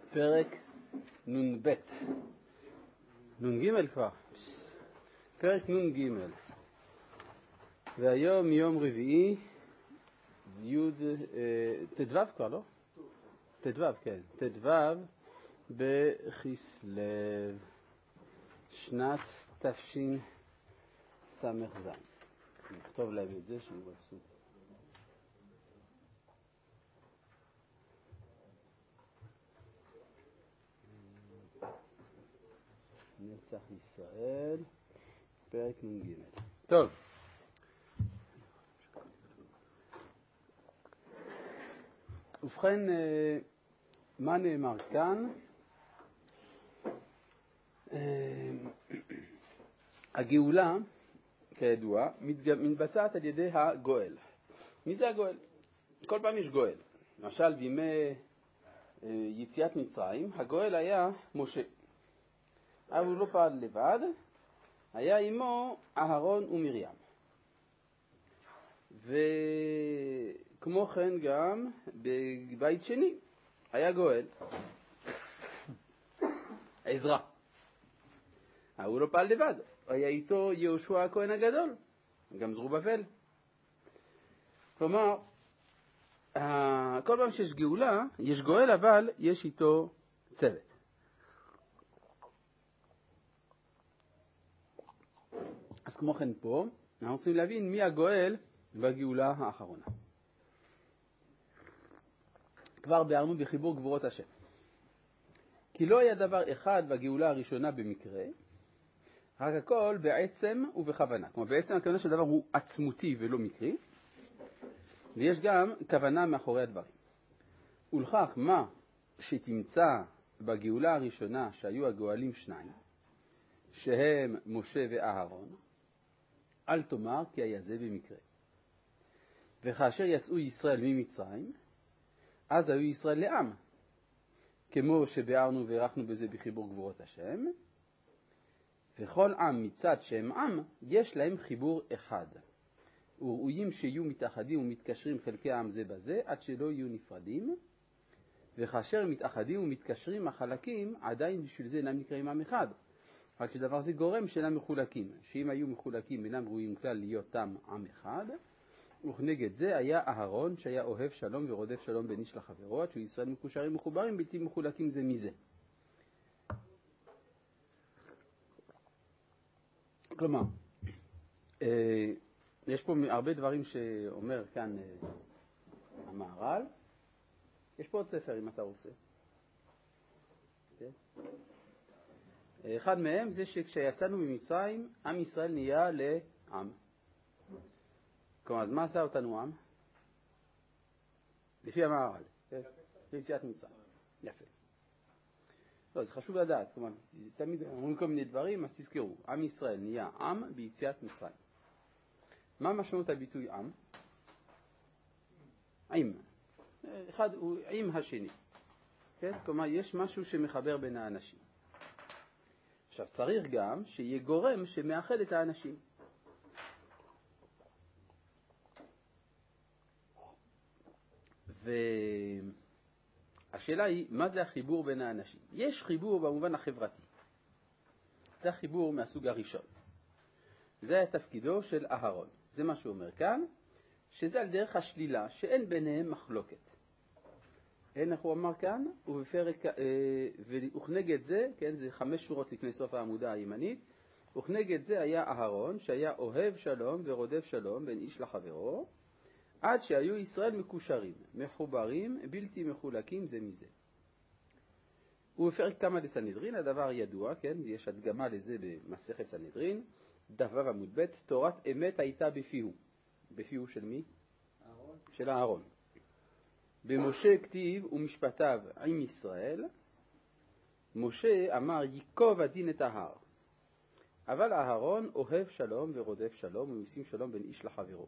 פרק נ"ב. נ"ג כבר. פרק נ"ג. והיום יום רביעי, ט"ו כבר, לא? ט"ו, כן. ט"ו בכסלו, שנת תשס"ז. נכתוב להם את זה שיהיו מבסוטים. נצח ישראל, פרק נ"ג. טוב. ובכן, מה נאמר כאן? הגאולה, כידוע, מתבצעת על ידי הגואל. מי זה הגואל? כל פעם יש גואל. למשל, בימי יציאת מצרים, הגואל היה משה. אבל הוא לא פעל לבד, היה עמו אהרון ומרים. וכמו כן גם בבית שני היה גואל, עזרא. אבל הוא לא פעל לבד, היה איתו יהושע הכהן הגדול, גם זרובבל. כלומר, כל פעם שיש גאולה, יש גואל, אבל יש איתו צוות. אז כמו כן פה, אנחנו רוצים להבין מי הגואל בגאולה האחרונה. כבר ביארנו בחיבור גבורות השם. כי לא היה דבר אחד בגאולה הראשונה במקרה, רק הכל בעצם ובכוונה. כלומר, בעצם הכוונה שהדבר הוא עצמותי ולא מקרי, ויש גם כוונה מאחורי הדברים. ולכך מה שתמצא בגאולה הראשונה שהיו הגואלים שניים, שהם משה ואהרון, אל תאמר כי היה זה במקרה. וכאשר יצאו ישראל ממצרים, אז היו ישראל לעם, כמו שביארנו והערכנו בזה בחיבור גבורות השם, וכל עם מצד שהם עם, יש להם חיבור אחד. וראויים שיהיו מתאחדים ומתקשרים חלקי העם זה בזה, עד שלא יהיו נפרדים, וכאשר מתאחדים ומתקשרים החלקים, עדיין בשביל זה אינם נקראים עם אחד. רק שדבר זה גורם שאינם מחולקים, שאם היו מחולקים אינם ראויים כלל להיות תם עם אחד, וכנגד זה היה אהרון שהיה אוהב שלום ורודף שלום בין איש לחברו, עד שישראל מקושרים מחוברים בלתי מחולקים זה מזה. כלומר, יש פה הרבה דברים שאומר כאן המהר"ל. יש פה עוד ספר אם אתה רוצה. אחד מהם זה שכשיצאנו ממצרים, עם ישראל נהיה לעם. כלומר, אז מה עשה אותנו עם? לפי המהר"ל, ביציאת מצרים. יפה. לא, זה חשוב לדעת. כלומר, תמיד אומרים כל מיני דברים, אז תזכרו. עם ישראל נהיה עם ביציאת מצרים. מה משמעות הביטוי עם? עם. אחד הוא עם השני. כן? כלומר, יש משהו שמחבר בין האנשים. עכשיו, צריך גם שיהיה גורם שמאחד את האנשים. והשאלה היא, מה זה החיבור בין האנשים? יש חיבור במובן החברתי. זה החיבור מהסוג הראשון. זה היה תפקידו של אהרון. זה מה שהוא אומר כאן, שזה על דרך השלילה, שאין ביניהם מחלוקת. אין, איך הוא אמר כאן, וכנגד זה, כן, זה 5 שורות לפני סוף העמודה הימנית, וכנגד זה היה אהרון, שהיה אוהב שלום ורודף שלום בין איש לחברו, עד שהיו ישראל מקושרים, מחוברים, בלתי מחולקים זה מזה. ובפרק כמה לסנהדרין, הדבר ידוע, כן, יש הדגמה לזה במסכת סנהדרין, דף ו' עמוד ב', תורת אמת הייתה בפיהו. בפיהו של מי? אהרון. של אהרון. במשה כתיב ומשפטיו עם ישראל, משה אמר ייקוב הדין את ההר. אבל אהרון אוהב שלום ורודף שלום ומשים שלום בין איש לחברו.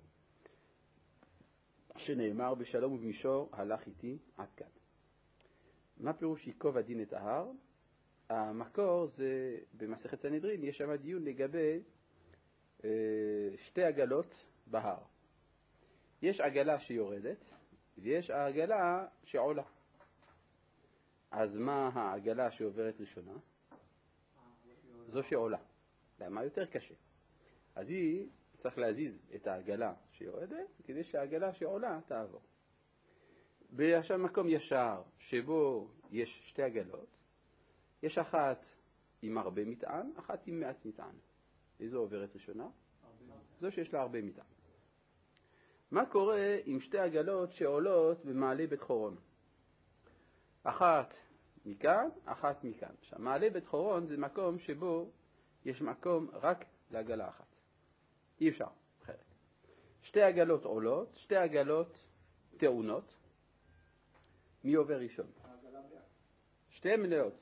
שנאמר בשלום ובמישור הלך איתי עד כאן. מה פירוש ייקוב הדין את ההר? המקור זה במסכת סנהדרין, יש שם דיון לגבי שתי עגלות בהר. יש עגלה שיורדת ויש עגלה שעולה. אז מה העגלה שעוברת ראשונה? זו שעולה. למה יותר קשה? אז היא צריך להזיז את העגלה שיורדת כדי שהעגלה שעולה תעבור. עכשיו מקום ישר שבו יש שתי עגלות, יש אחת עם הרבה מטען, אחת עם מעט מטען. איזו עוברת ראשונה? זו שיש לה הרבה מטען. מה קורה עם שתי עגלות שעולות במעלה בית חורון? אחת מכאן, אחת מכאן. עכשיו, מעלה בית חורון זה מקום שבו יש מקום רק לעגלה אחת. אי אפשר, אחרת. שתי עגלות עולות, שתי עגלות טעונות. מי עובר ראשון? שתיהן מלאות.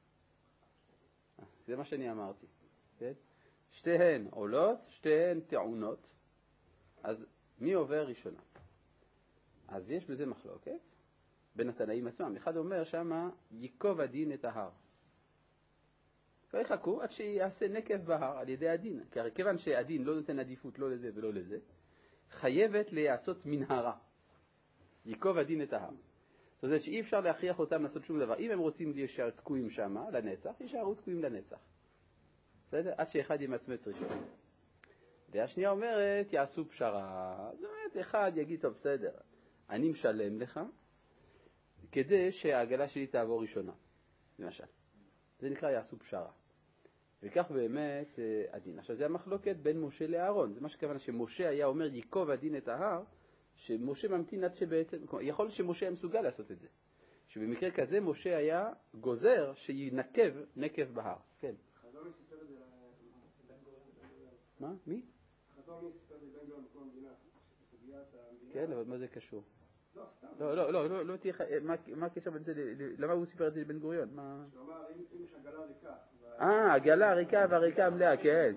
זה מה שאני אמרתי. כן? שתיהן עולות, שתיהן טעונות. אז מי עובר ראשונה? אז יש בזה מחלוקת בין התנאים עצמם. אחד אומר שמה ייקוב הדין את ההר. ויחכו עד שיעשה נקב בהר על ידי הדין. כי הרי כיוון שהדין לא נותן עדיפות לא לזה ולא לזה, חייבת לעשות מנהרה. ייקוב הדין את ההר. זאת אומרת שאי אפשר להכריח אותם לעשות שום דבר. אם הם רוצים להישאר תקועים שמה לנצח, יישארו תקועים לנצח. בסדר? עד שאחד ימצמץ ראשון. דעה שנייה אומרת, יעשו פשרה. זאת אומרת, אחד יגיד, טוב, בסדר, אני משלם לך, כדי שהעגלה שלי תעבור ראשונה, למשל. זה נקרא יעשו פשרה. וכך באמת הדין. עכשיו, זה המחלוקת בין משה לאהרון. זה מה שכוונה שמשה היה אומר, ייקוב הדין את ההר, שמשה ממתין עד שבעצם, יכול להיות שמשה היה מסוגל לעשות את זה. שבמקרה כזה משה היה גוזר שינקב נקב בהר. כן. חזון סיפר את זה לבן גוריון. מה? מי? חזון סיפר את זה לבן גוריון בכל המדינה. בסוגיית המדינה. כן, אבל מה זה קשור? לא, סתם. לא תהיה, מה הקשר בין זה, למה הוא סיפר את זה לבן גוריון? שהוא אמר, אם יש עגלה ריקה. עגלה ריקה והריקה מלאה,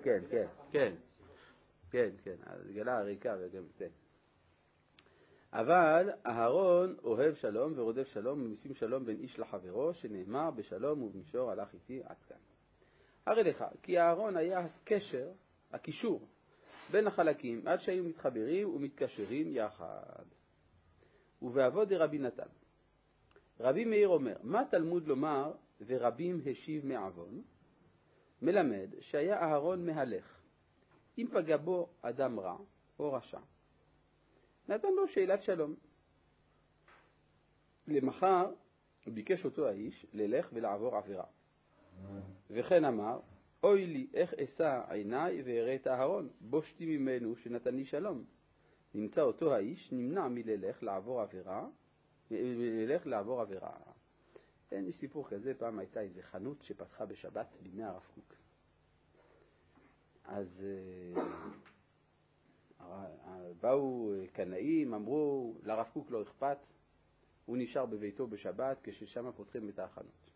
כן, עגלה ריקה וגם, כן. אבל אהרון אוהב שלום ורודף שלום ומשים שלום בין איש לחברו, שנאמר בשלום ובמישור הלך איתי עד כאן. הרי לך, כי אהרון היה הקשר, הקישור, בין החלקים עד שהיו מתחברים ומתקשרים יחד. ובעבוד רבי נתן. רבי מאיר אומר, מה תלמוד לומר ורבים השיב מעוון? מלמד שהיה אהרון מהלך. אם פגע בו אדם רע או רשע, נתן לו שאלת שלום. למחר ביקש אותו האיש ללך ולעבור עבירה. וכן אמר, אוי לי איך אשא עיניי ואראה את אהרון, בושתי ממנו שנתן לי שלום. נמצא אותו האיש נמנע מללך לעבור עבירה. אין לי סיפור כזה, פעם הייתה איזה חנות שפתחה בשבת בימי הרב קוק. אז באו קנאים, אמרו, לרב קוק לא אכפת, הוא נשאר בביתו בשבת כששם פותחים את החנות.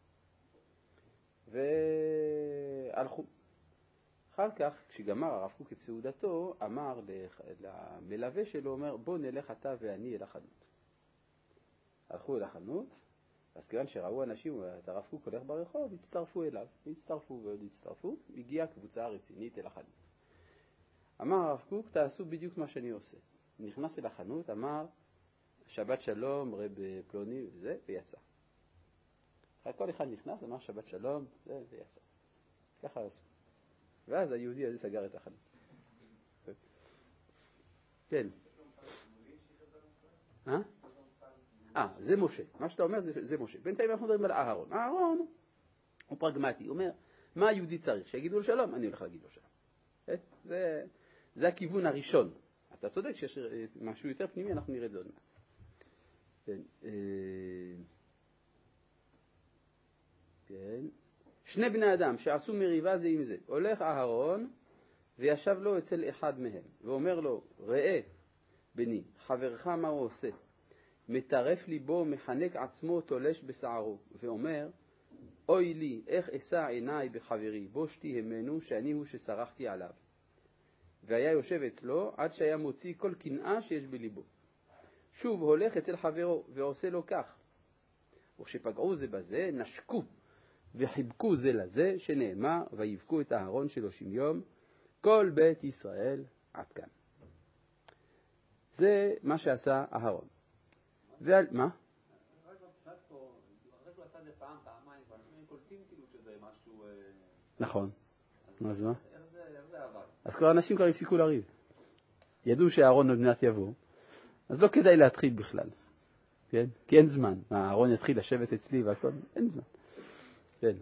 והלכו. אחר כך, כשגמר הרב קוק את סעודתו, אמר למלווה שלו, אומר, בוא נלך אתה ואני אל החנות. הלכו אל החנות, אז כיוון שראו אנשים, את הרב קוק הולך ברחוב, הצטרפו אליו, הצטרפו, הגיעה קבוצה רצינית אל החנות. אמר הרב קוק, תעשו בדיוק מה שאני עושה. נכנס אל החנות, אמר, שבת שלום, רב פלוני, וזה, ויצא. כל אחד נכנס, אמר שבת שלום, זה, ויצא. ככה עשו. ואז היהודי הזה סגר את החנות. כן. זה משה. מה שאתה אומר זה משה. בינתיים אנחנו מדברים על אהרון. אהרון הוא פרגמטי. הוא אומר, מה היהודי צריך? שיגידו לו שלום, אני הולך להגיד לו שלום. זה הכיוון הראשון. אתה צודק שיש משהו יותר פנימי, אנחנו נראה את זה עוד מעט. כן. שני בני אדם שעשו מריבה זה עם זה. הולך אהרון וישב לו אצל אחד מהם ואומר לו, ראה בני, חברך מה הוא עושה? מטרף ליבו, מחנק עצמו, תולש בשערו, ואומר, אוי לי, איך אשא עיניי בחברי, בושתי המנו שאני הוא ששרחתי עליו. והיה יושב אצלו עד שהיה מוציא כל קנאה שיש בליבו. שוב הולך אצל חברו ועושה לו כך. וכשפגעו זה בזה, נשקו וחיבקו זה לזה, שנאמר, ויבכו את אהרון 30 יום, כל בית ישראל עד כאן. זה מה שעשה אהרון. מה? רק בפשט פה, אחרי שהוא עשה זה פעם, פעמיים, ואנשים קולטים כאילו שזה משהו... נכון. אז מה? איך זה עבר? אז כבר אנשים כבר הפסיקו לריב. ידעו שהארון עוד מעט יבוא, אז לא כדאי להתחיל בכלל. כן? כי אין זמן. הארון יתחיל לשבת אצלי והכל, אין זמן. כן.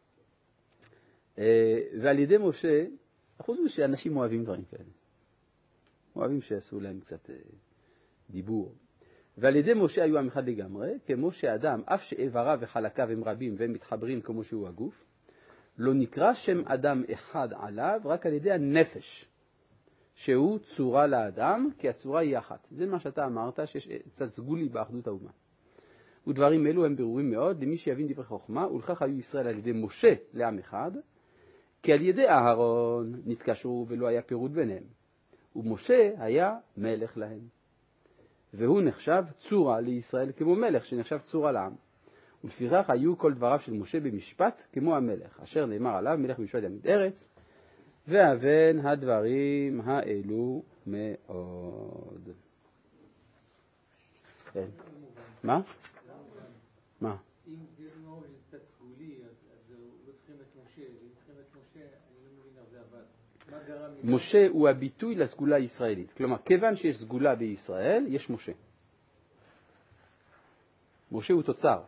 ועל ידי משה, חוץ מזה שאנשים אוהבים דברים כאלה. אוהבים שיעשו להם קצת דיבור. ועל ידי משה היו עם אחד לגמרי, כמו שאדם, אף שאיבריו וחלקיו הם רבים והם מתחברים כמו שהוא הגוף, לא נקרא שם אדם אחד עליו רק על ידי הנפש, שהוא צורה לאדם, כי הצורה היא אחת. זה מה שאתה אמרת, שיש קצת סגולי באחדות האומה. ודברים אלו הם ברורים מאוד למי שיבין דברי חוכמה, ולכך היו ישראל על ידי משה לעם אחד, כי על ידי אהרון נתקשרו ולא היה פירוד ביניהם. ומשה היה מלך להם. והוא נחשב צורה לישראל כמו מלך שנחשב צורה לעם. ולפיכך היו כל דבריו של משה במשפט כמו המלך, אשר נאמר עליו מלך במשפט יעמיד ארץ, ואבן הדברים האלו מאוד. כן. מה? מה? אם זה קצת סגולי, אז לא צריכים את משה, ואם צריכים את משה, אני לא מבין איך זה עבד. מה גרם לזה? משה הוא הביטוי לסגולה הישראלית. כלומר, כיוון שיש סגולה בישראל, יש משה. משה הוא תוצר.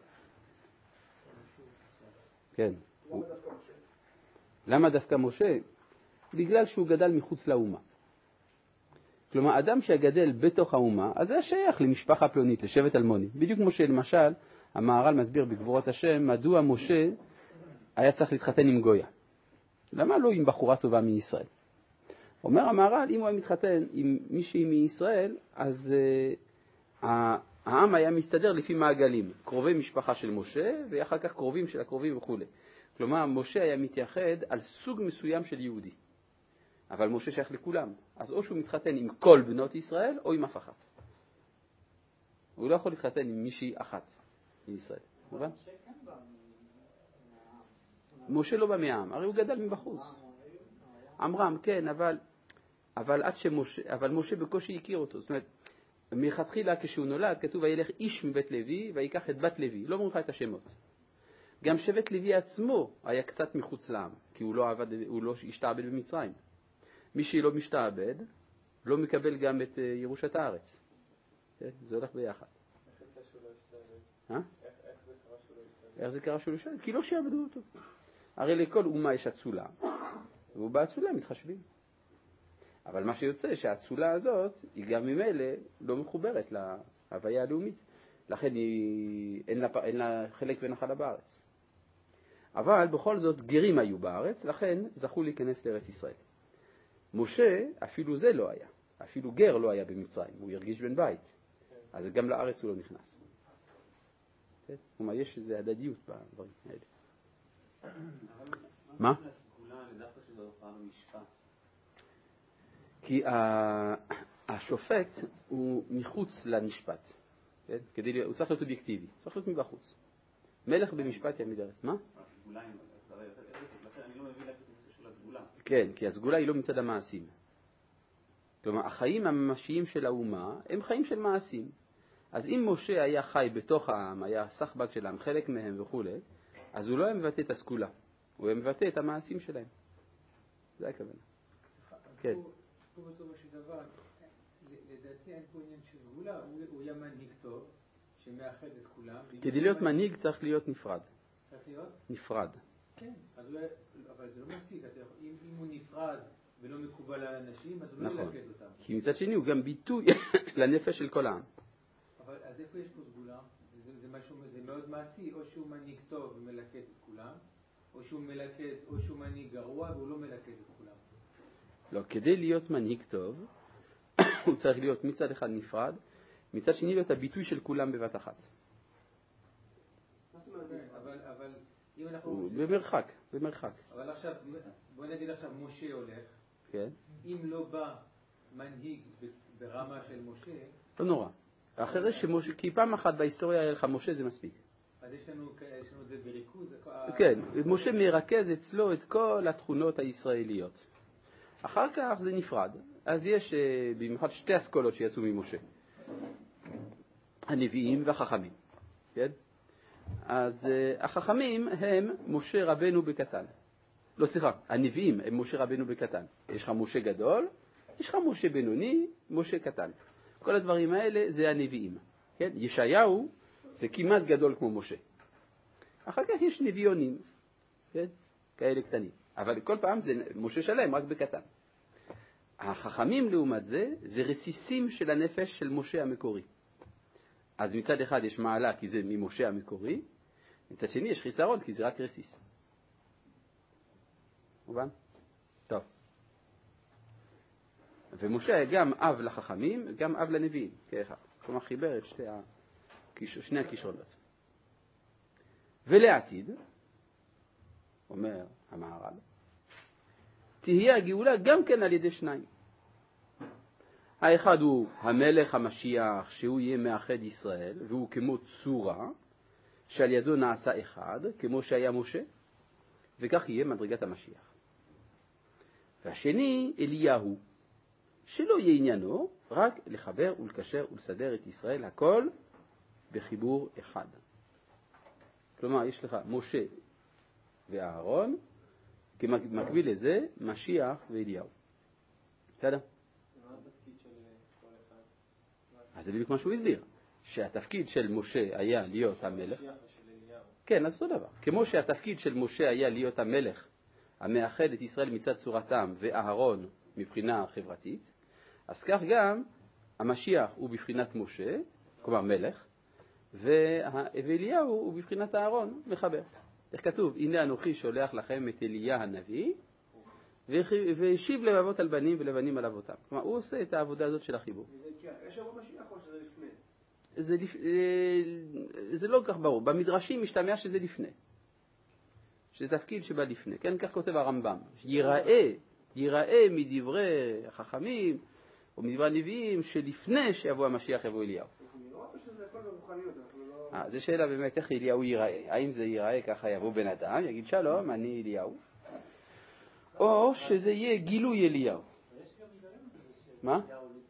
כן. למה דווקא משה? בגלל שהוא גדל מחוץ לאומה. כלומר, אדם שגדל בתוך האומה, אז זה שייך למשפחה פלונית, לשבט אלמוני. בדיוק כמו שלמשל, המהר"ל מסביר בגבורות השם, מדוע משה היה צריך להתחתן עם גויה. למה לא עם בחורה טובה מישראל? אומר המהר"ל, אם הוא היה מתחתן עם מישהי מישראל, אז העם היה מסתדר לפי מעגלים. קרובי משפחה של משה, ואחר כך קרובים של הקרובים וכו'. כלומר, משה היה מתייחד על סוג מסוים של יהודי. אבל משה שייך לכולם. אז או שהוא מתחתן עם כל בנות ישראל, או עם אף אחת. הוא לא יכול להתחתן עם מישהי אחת מישראל. מובן? משה לא בא מהעם, הרי הוא גדל מבחוץ. עמרם, כן, אבל משה בקושי הכיר אותו. זאת אומרת, מלכתחילה כשהוא נולד, כתוב וילך איש מבית לוי, ויקח את בת לוי. לא אומרים לך את השמות. גם שבט לוי עצמו היה קצת מחוץ לעם, כי הוא לא השתעבד במצרים. מי שלא משתעבד, לא מקבל גם את ירושת הארץ. זה הולך ביחד. איך זה קרה שהוא לא השתעבד? כי לא שעבדו אותו. הרי לכל אומה יש אצולה, והוא באצולה מתחשבים. אבל מה שיוצא שהאצולה הזאת היא גם ממילא לא מחוברת להוויה הלאומית. לכן אין לה חלק ונחלה בארץ. אבל בכל זאת גרים היו בארץ, לכן זכו להיכנס לארץ ישראל. משה, אפילו זה לא היה. אפילו גר לא היה במצרים, הוא הרגיש בן בית. אז גם לארץ הוא לא נכנס. כלומר, יש איזו הדדיות בדברים האלה. מה? כי השופט הוא מחוץ למשפט. הוא צריך להיות אובייקטיבי, צריך להיות מבחוץ. מלך במשפט יעמיד ארץ. מה? כן, כי הסגולה היא לא מצד המעשים. כלומר, החיים הממשיים של האומה הם חיים של מעשים. אז אם משה היה חי בתוך העם, היה סחבק של העם, חלק מהם וכו', אז הוא לא היה מבטא את הסגולה, הוא היה מבטא את המעשים שלהם. זה הכוונה. כן. פה בסופו של דבר, לדעתי אין פה עניין של סגולה, הוא היה מנהיג טוב, שמאחד את כולם. כדי להיות מנהיג צריך להיות נפרד. צריך להיות? נפרד. כן, אבל זה לא מספיק. אם הוא נפרד ולא מקובל על אנשים, אז הוא לא ילכד אותם. כי מצד שני הוא גם ביטוי לנפש של כל העם. אבל אז איפה יש פה סגולה? זה מאוד מעשי, או שהוא מנהיג טוב ומלכד את כולם, או שהוא מלכד, או שהוא מנהיג גרוע והוא לא מלכד את כולם. לא, כדי להיות מנהיג טוב, הוא צריך להיות מצד אחד נפרד, מצד שני להיות הביטוי של כולם בבת אחת. אבל אם אנחנו... במרחק. אבל עכשיו, בוא נגיד עכשיו משה הולך. כן. אם לא בא מנהיג ברמה של משה... לא נורא. אחרי שמשה, כי פעם אחת בהיסטוריה היה לך משה זה מספיק. אז יש לנו את זה בריכוז? כן, משה מרכז אצלו את כל התכונות הישראליות. אחר כך זה נפרד. אז יש במיוחד שתי אסכולות שיצאו ממשה. הנביאים והחכמים. כן? אז החכמים הם משה רבנו בקטן. לא, סליחה, הנביאים הם משה רבנו בקטן. יש לך משה גדול, יש לך משה בינוני, משה קטן. כל הדברים האלה זה הנביאים. כן? ישעיהו זה כמעט גדול כמו משה. אחר כך יש נביונים, כן? כאלה קטנים. אבל כל פעם זה משה שלם, רק בקטן. החכמים לעומת זה, זה רסיסים של הנפש של משה המקורי. אז מצד אחד יש מעלה כי זה ממשה המקורי, מצד שני יש חיסרון כי זה רק רסיס. מובן? טוב. ומשה היה גם אב לחכמים, גם אב לנביאים, כאחד. כלומר חיבר את שני הכישרונות. ולעתיד, אומר המהר"ל, תהיה הגאולה גם כן על ידי שניים. האחד הוא המלך המשיח, שהוא יהיה מאחד ישראל, והוא כמו צורה, שעל ידו נעשה אחד, כמו שהיה משה, וכך יהיה מדרגת המשיח. והשני, אליהו, שלא יהיה עניינו, רק לחבר ולקשר ולסדר את ישראל, הכל בחיבור אחד. כלומר, יש לך משה ואהרון, כמקביל לזה, משיח ואליהו. בסדר? מה התפקיד של כל אחד? אז זה בדיוק מה שהוא הסביר, שהתפקיד של משה היה להיות המלך. משיח ושל אליהו. כן, אז אותו דבר. כמו שהתפקיד של משה היה להיות המלך, המאחד את ישראל מצד צורתם, ואהרון מבחינה חברתית, אז כך גם המשיח הוא בבחינת משה, כלומר מלך, ואליהו הוא בבחינת אהרון, מחבר. איך כתוב? הנה אנוכי שולח לכם את אליה הנביא, והשיב לבבות על בנים ולבנים על אבותם. כלומר, הוא עושה את העבודה הזאת של החיבור. יש הרבה משיח או שזה לפני? זה לא כל כך ברור. במדרשים משתמע שזה לפני. שזה תפקיד שבא לפני. כן, כך כותב הרמב"ם. ייראה מדברי החכמים, או מדברי הנביאים, שלפני שיבוא המשיח יבוא אליהו. זו שאלה באמת איך אליהו ייראה. האם זה ייראה ככה יבוא בן אדם, יגיד שלום, אני אליהו, או שזה יהיה גילוי אליהו. מה?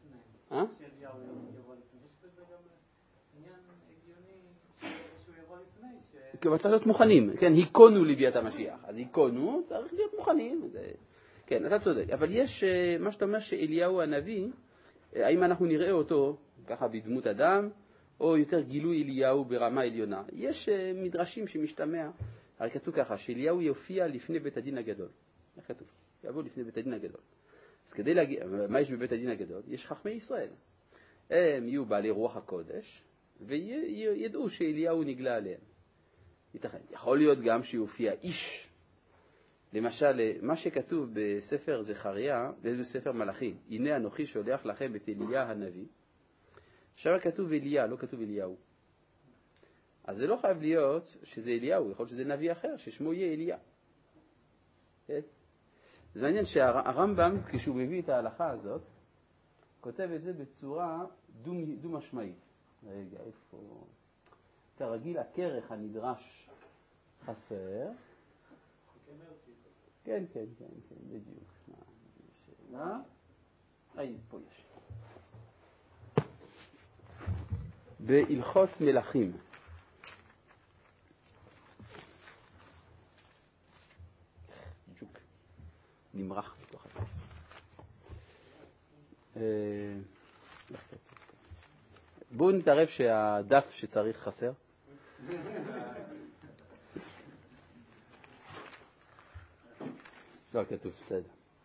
כי צריך להיות מוכנים, כן, היכונו לביאת המשיח. אז היכונו צריך להיות מוכנים. כן, אתה צודק. אבל יש מה שאתה אומר שאליהו הנביא, האם אנחנו נראה אותו ככה בדמות אדם, או יותר גילוי אליהו ברמה עליונה. יש מדרשים שמשתמע, הרי כתוב ככה, שאליהו יופיע לפני בית הדין הגדול. איך כתוב? יבוא לפני בית הדין הגדול. אז כדי להגיע, מה יש בבית הדין הגדול? יש חכמי ישראל. הם יהיו בעלי רוח הקודש, וידעו שאליהו נגלה עליהם. ייתכן. יכול להיות גם שיופיע איש. למשל, מה שכתוב בספר זכריה, בספר מלאכים, הנה אנוכי שולח לכם את אליה הנביא, שם כתוב אליה, לא כתוב אליהו. אז זה לא חייב להיות שזה אליהו, יכול להיות שזה נביא אחר, ששמו יהיה אליה. כן? זה מעניין שהרמב"ם, כשהוא מביא את ההלכה הזאת, כותב את זה בצורה דו-משמעית. רגע, איפה? כרגיל, הכרך הנדרש חסר. כן, בדיוק. שאלה? פה יש. בהלכות מלכים. ג'וק. נמרח בתוך הספר. בואו נתערב שהדף שצריך חסר. לא, כתוב, בסדר.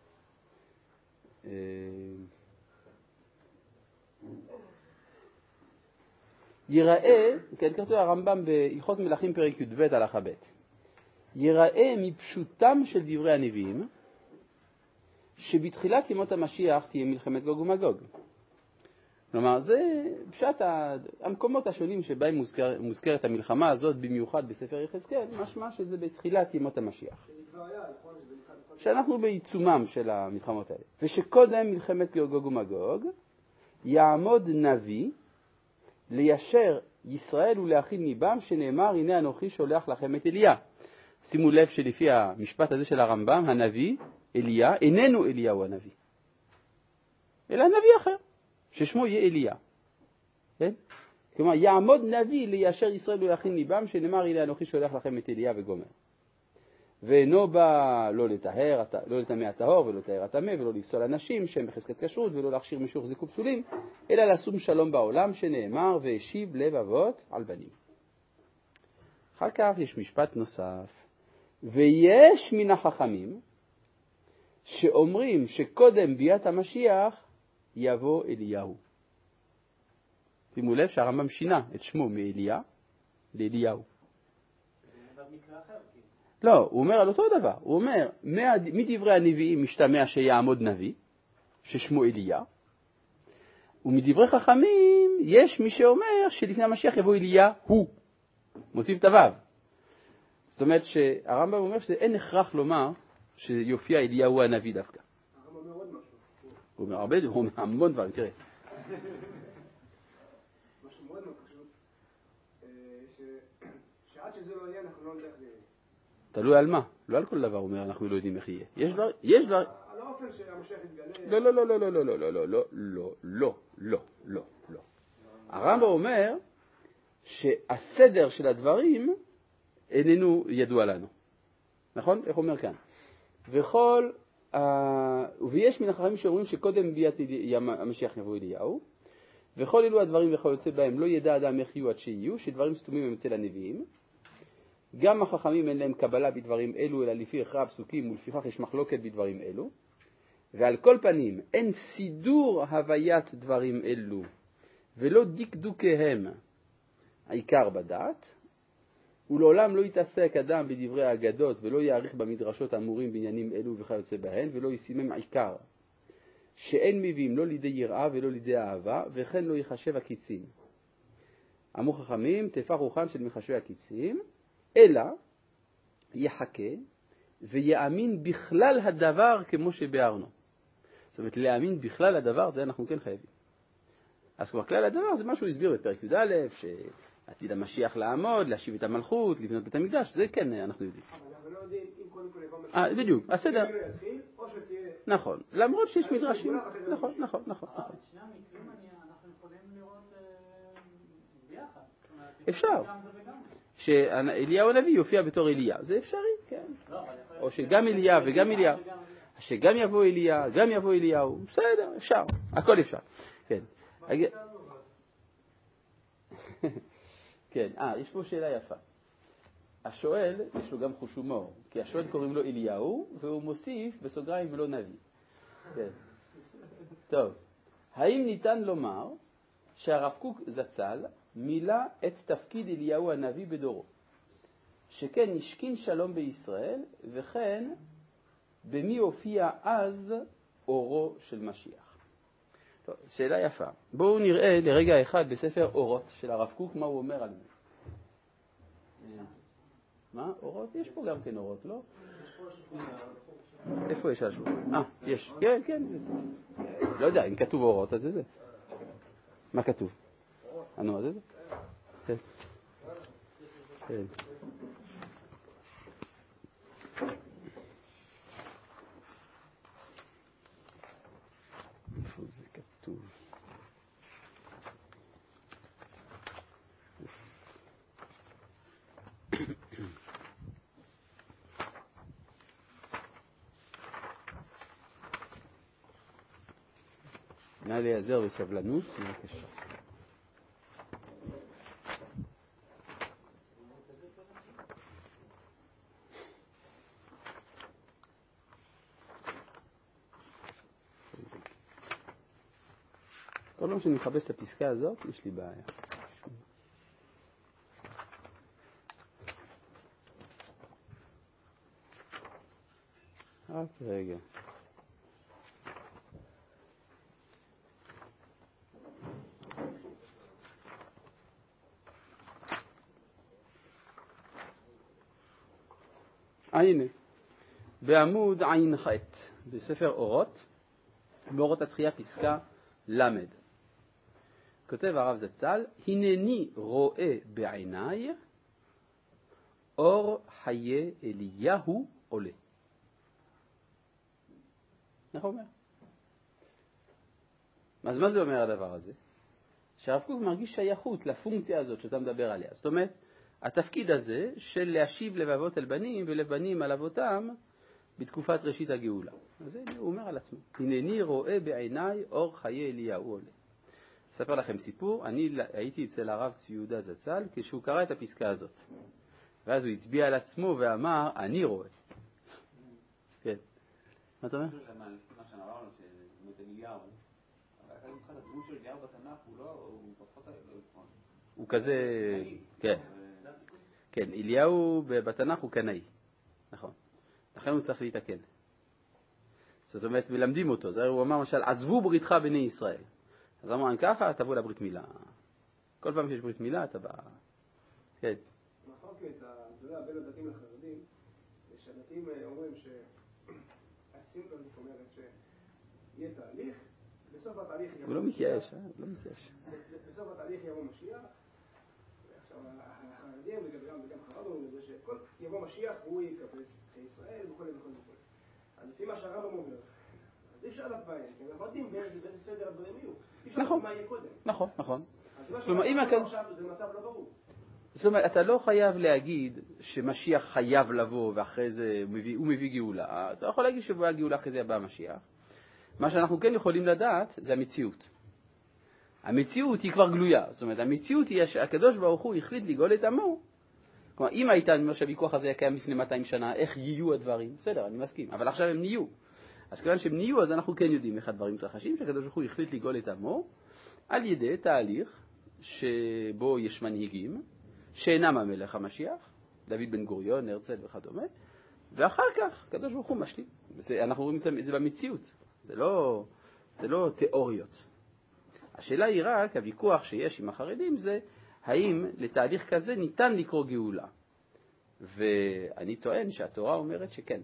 ייראה, כן, כתוב הרמב"ם בהלכות מלכים פרק י"ב הלכה ב', ייראה מפשוטם של דברי הנביאים, שבתחילת ימות המשיח תהיה מלחמת גוג ומגוג. כלומר, זה פשט המקומות השונים שבהם מוזכרת המלחמה הזאת, במיוחד בספר יחזקאל, משמע שזה בתחילת ימות המשיח. שאנחנו בעיצומם של המלחמות האלה. ושקודם מלחמת גוג ומגוג, יעמוד נביא ליישר ישראל ולהכין ליבם, שנאמר, הנה אנוכי שולח לכם את אליה. שימו לב שלפי המשפט הזה של הרמב"ם, הנביא, אליה, איננו אליהו הנביא, אלא נביא אחר, ששמו יהיה אליה. כן? כלומר, יעמוד נביא ליישר ישראל ולהכין ליבם, שנאמר, הנה אנוכי שולח לכם את אליה וגומר. ואינו בא לא לטמא הטהור ולא לטהר הטמא ולא לפסול אנשים שהם בחזקת כשרות ולא להכשיר מי שהוחזקו פסולים, אלא לשום שלום בעולם, שנאמר, והשיב לב אבות על בנים. אחר כך יש משפט נוסף, ויש מן החכמים שאומרים שקודם ביאת המשיח יבוא אליהו. שימו לב שהרמב"ם שינה את שמו מאליה לאליהו. לא, הוא אומר על אותו דבר. הוא אומר, מדברי הנביאים משתמע שיעמוד נביא, ששמו אליה, ומדברי חכמים יש מי שאומר שלפני המשיח יבוא אליה הוא. מוסיף את הוו. זאת אומרת שהרמב"ם אומר שאין הכרח לומר שיופיע אליהו הנביא דווקא. הרמב"ם אומר עוד משהו. הוא אומר הרבה, הוא אומר המון דברים, תראה. משהו מאוד מאוד חשוב, שעד שזה לא יהיה אנחנו לא נדע איך זה יהיה. תלוי על מה, לא על כל דבר הוא אומר אנחנו לא יודעים איך יהיה. יש דבר... על האופן שהמשיח יתגלה. לא. הרמב"ם אומר שהסדר של הדברים איננו ידוע לנו. נכון? איך הוא אומר כאן? ויש מן החכמים שאומרים שקודם ביאת המשיח יבוא אליהו, וכל אלו הדברים וכל יוצא בהם לא ידע אדם איך יהיו עד שיהיו, שדברים סתומים הם אצל הנביאים. גם החכמים אין להם קבלה בדברים אלו, אלא לפי הכרע הפסוקים, ולפיכך יש מחלוקת בדברים אלו. ועל כל פנים, אין סידור הוויית דברים אלו, ולא דקדוקיהם העיקר בדעת, ולעולם לא יתעסק אדם בדברי האגדות, ולא יעריך במדרשות האמורים בעניינים אלו וכיוצא בהן, ולא ישימם עיקר, שאין מביאים לא לידי יראה ולא לידי אהבה, וכן לא יחשב הקיצים. אמרו חכמים, תפח רוחן של מחשבי הקיצים, אלא יחכה ויאמין בכלל הדבר כמו שבארנו. זאת אומרת, להאמין בכלל הדבר, זה אנחנו כן חייבים. אז כבר כלל הדבר זה משהו הסביר בפרק י"א, שעתיד המשיח לעמוד, להשיב את המלכות, לבנות בית המקדש, זה כן אנחנו יודעים. אבל אנחנו לא יודעים אם קודם כל יבוא משיח. בדיוק, הסדר. או שתהיה... נכון, למרות שיש מדרשים. נכון. את שני המקרים אנחנו יכולים לראות ביחד. אפשר. שאליהו הנביא יופיע בתור אליה, זה אפשרי, כן. או שגם אליה וגם אליה, שגם יבוא אליה, גם יבוא אליהו, בסדר, אפשר, הכל אפשר. כן. כן, יש פה שאלה יפה. השואל, יש לו גם חוש הומור, כי השואל קוראים לו אליהו, והוא מוסיף בסוגריים ולא נביא. כן. טוב, האם ניתן לומר שהרב קוק זצ"ל מילא את תפקיד אליהו הנביא בדורו, שכן נשכין שלום בישראל, וכן במי הופיע אז אורו של משיח? טוב, שאלה יפה. בואו נראה לרגע אחד בספר אורות של הרב קוק מה הוא אומר על זה. מה? אורות? יש פה גם כן אורות, לא? איפה יש השולחן? יש. כן, זה. לא יודע, אם כתוב אורות, אז זה. מה כתוב? אז זה? כן. איפה זה כתוב? נא להיעזר בסבלנות, בבקשה. כל פעם שאני מחפש את הפסקה הזאת, יש לי בעיה. רק רגע. הנה, בעמוד עין ח' בספר אורות, באורות התחייה פסקה למד. כותב הרב זצ"ל, הנני רואה בעיניי אור חיי אליהו עולה. איך הוא אומר? אז מה זה אומר הדבר הזה? שהרב קוק מרגיש שייכות לפונקציה הזאת שאתה מדבר עליה. זאת אומרת, התפקיד הזה של להשיב לבבות אל בנים ולבנים על אבותם בתקופת ראשית הגאולה. אז זה הוא אומר על עצמו. הנני רואה בעיניי אור חיי אליהו עולה. אספר לכם סיפור, אני הייתי אצל הרב צבי יהודה זצ"ל כשהוא קרא את הפסקה הזאת. ואז הוא הצביע על עצמו ואמר, אני רואה. כן. מה אתה אומר? מה שאמרנו, שזאת אליהו, אבל מבחינת הדמות של אליהו בתנ"ך הוא פחות הוא כזה, כן. כן, אליהו בתנ"ך הוא קנאי. נכון. לכן הוא צריך להתקן. זאת אומרת, מלמדים אותו. הוא אמר למשל, עזבו בריתך בני ישראל. אז אמרו, אם ככה, תבוא לברית מילה. כל פעם שיש ברית מילה, אתה בא. כן. מחלוקת, אתה יודע, בין הדתיים לחרדים, שהדתיים אומרים שהציונות הזאת אומרת שיהיה תהליך, בסוף התהליך יבוא משיח. הוא לא מתייאש, הוא לא מתייאש. בסוף התהליך יבוא משיח, ועכשיו החרדים וגם חרדנו אומרים את זה שכל יבוא משיח הוא יקבץ את ישראל וכל וכו'. אז לפי מה שהרמב"ם אומר, אז אי אפשר להפעיל, כי אנחנו יודעים באיזה סדר הדברים יהיו. אי אפשר לדעת מה יהיה קודם. נכון, נכון. אז מה שאנחנו עכשיו זה מצב לא ברור. זאת אומרת, אתה לא חייב להגיד שמשיח חייב לבוא ואחרי זה הוא מביא גאולה. אתה יכול להגיד שבא גאולה אחרי זה הבא משיח. מה שאנחנו כן יכולים לדעת זה המציאות. המציאות היא כבר גלויה. זאת אומרת, המציאות היא שהקדוש ברוך הוא החליט לגאול את עמו. כלומר, אם הייתה, אני אומר שהוויכוח הזה היה קיים לפני 200 שנה, איך יהיו הדברים? בסדר, אני מסכים. אבל עכשיו הם נהיו. אז כיוון שהם נהיו, אז אנחנו כן יודעים איך הדברים מתרחשים, שהקדוש ברוך הוא החליט לגאול את עמו על ידי תהליך שבו יש מנהיגים, שאינם המלך המשיח, דוד בן גוריון, הרצל וכדומה, ואחר כך הקדוש ברוך הוא משלים. אנחנו רואים את זה במציאות, זה לא תיאוריות. השאלה היא רק, הוויכוח שיש עם החרדים זה, האם לתהליך כזה ניתן לקרוא גאולה? ואני טוען שהתורה אומרת שכן.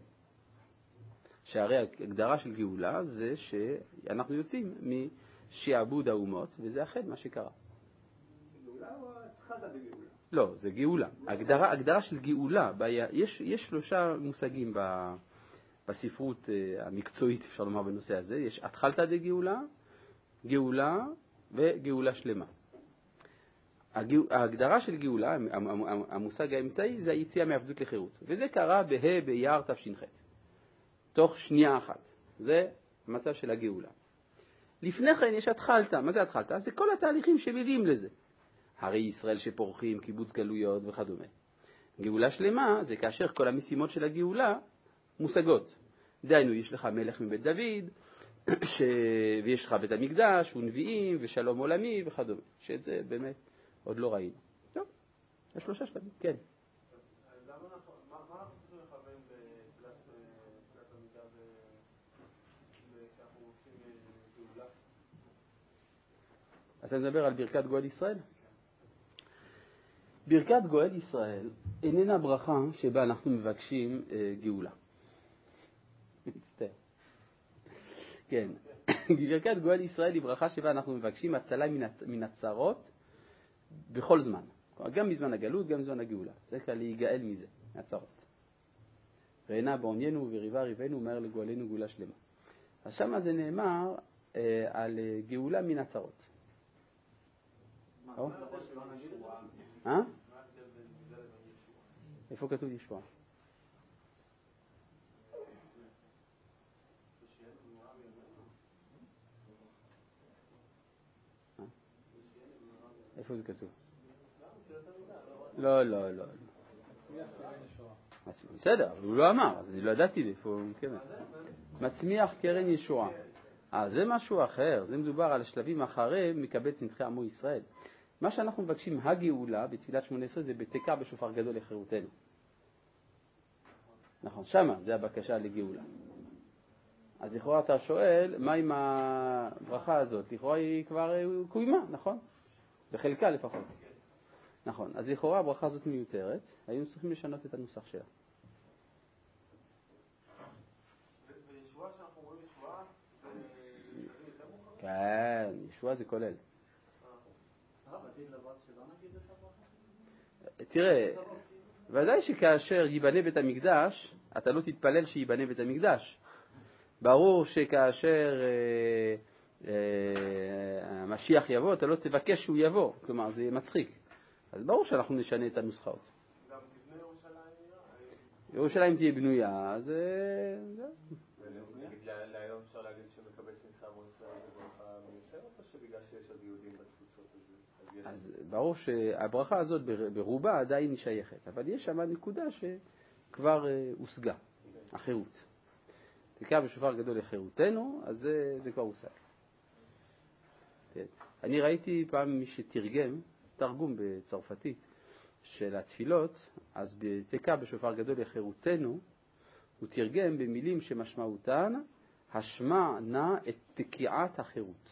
שהרי ההגדרה של גאולה זה שאנחנו יוצאים משעבוד האומות, וזה אכן מה שקרה. גאולה או התחלת בגאולה? לא, זה גאולה. הגדרה של גאולה, יש שלושה מושגים בספרות המקצועית, אפשר לומר בנושא הזה. יש התחלת דגאולה, גאולה וגאולה שלמה. ההגדרה של גאולה, המושג האמצעי, זה היציאה מעבדות לחירות. וזה קרה באייר תש"ח. תוך שנייה אחת. זה המצב של הגאולה. לפני כן יש התחלת. מה זה התחלת? זה כל התהליכים שמביאים לזה. הרי ישראל שפורחים, קיבוץ גלויות וכדומה. גאולה שלמה זה כאשר כל המשימות של הגאולה מושגות. דהיינו, יש לך מלך מבית דוד, ויש לך בית המקדש, ונביאים, ושלום עולמי וכדומה. שאת זה באמת עוד לא ראינו. טוב, יש שלושה שלבים. כן. מה אנחנו צריכים לכוון בתפילת עמידה כשאנחנו עושים גאולה? אתה מדבר על ברכת גואל ישראל? ברכת גואל ישראל איננה ברכה שבה אנחנו מבקשים גאולה. מצטער. כן. ברכת גואל ישראל היא ברכה שבה אנחנו מבקשים הצלה מן הצרות בכל זמן. גם בזמן הגלות, גם בזמן הגאולה. צריך להיגאל מזה, מהצרות. ראינה בעוניינו וריבה ריבנו מהר לגואלנו גאולה שלמה. אז שמה זה נאמר על גאולה מן הצרות. איפה כתוב ישועה? איפה זה כתוב? לא. בסדר, הוא לא אמר, אז אני לא ידעתי איפה הוא מכוון. מצמיח קרן ישועה. זה משהו אחר, זה מדובר על השלבים אחרי מקבץ נדחי עמו ישראל. מה שאנחנו מבקשים, הגאולה בתפילת 18 זה בתקע בשופר גדול לחירותנו. נכון, שמה זה הבקשה לגאולה. אז לכאורה אתה שואל, מה עם הברכה הזאת? לכאורה היא כבר קוימה, נכון? בחלקה לפחות. נכון, אז לכאורה הברכה הזאת מיותרת, היינו צריכים לשנות את הנוסח שלה. וישועה שאנחנו רואים ישועה, זה שלבים יותר מאוחרים? כן, ישועה זה כולל. הרב, עתיד לבת שלא נגיד את הברכה? תראה, ודאי שכאשר ייבנה בית המקדש, אתה לא תתפלל שייבנה בית המקדש. ברור שכאשר המשיח יבוא, אתה לא תבקש שהוא יבוא, כלומר זה מצחיק. אז ברור שאנחנו נשנה את הנוסחאות. גם תבנה ירושלים? ירושלים תהיה בנויה, אז להיום אפשר להגיד שמקבל שמחה מוסר וברכה מיוחדת, או שבגלל שיש עוד יהודים בתפוצות הזה? אז ברור שהברכה הזאת ברובה עדיין היא שייכת, אבל יש שם נקודה שכבר הושגה, החירות. תקרא בשופר גדול לחירותנו, אז זה כבר הושג. אני ראיתי פעם מי שתרגם, תרגום בצרפתית של התפילות, אז בתקרא בשופר גדול לחירותנו, הוא תרגם במילים שמשמעותן, השמע נא את תקיעת החירות.